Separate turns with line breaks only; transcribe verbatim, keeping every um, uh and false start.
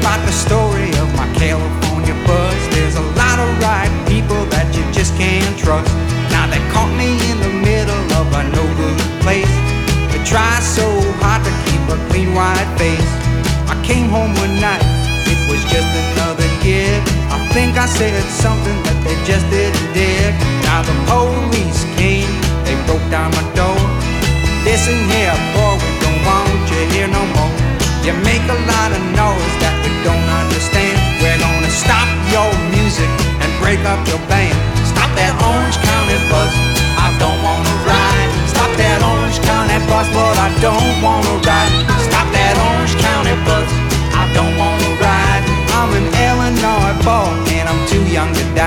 about the story of my California buzz. There's a lot of right people that you just can't trust. Now they caught me in the middle of a no good place. They try so hard to keep a clean white face. I came home one night, it was just another gig. I think I said something that they just didn't dig. Now the police came, they broke down my door. Listen here, boy, we don't want you here no more. You make a lot of noise that we don't understand. We're gonna stop your music and break up your band. Stop that Orange County bus, I don't wanna ride. Stop that Orange County bus, but I don't wanna ride. Stop that Orange County bus, I don't wanna ride. I'm an Illinois boy and I'm too young to die.